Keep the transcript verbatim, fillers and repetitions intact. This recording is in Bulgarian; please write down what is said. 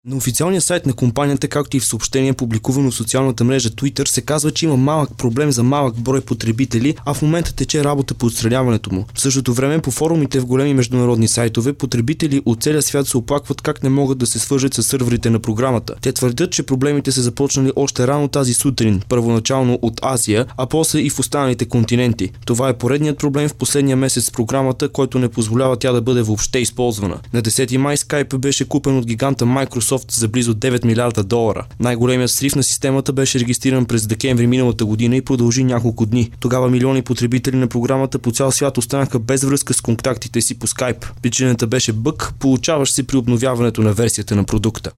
На официалния сайт на компанията, както и в съобщение, публикувано в социалната мрежа Twitter, се казва, че има малък проблем за малък брой потребители, а в момента тече работа по отстраняването му. В същото време по форумите в големи международни сайтове потребители от целия свят се оплакват как не могат да се свържат с сървърите на програмата. Те твърдят, че проблемите са започнали още рано тази сутрин, първоначално от Азия, а после и в останалите континенти. Това е поредният проблем в последния месец с програмата, който не позволява тя да бъде въобще използвана. На десети май Skype беше купен от гиганта Microsoft за близо девет милиарда долара. Най-големият срив на системата беше регистриран през декември миналата година и продължи няколко дни. Тогава милиони потребители на програмата по цял свят останаха без връзка с контактите си по Skype. Причината беше бъг, получаващ се при обновяването на версията на продукта.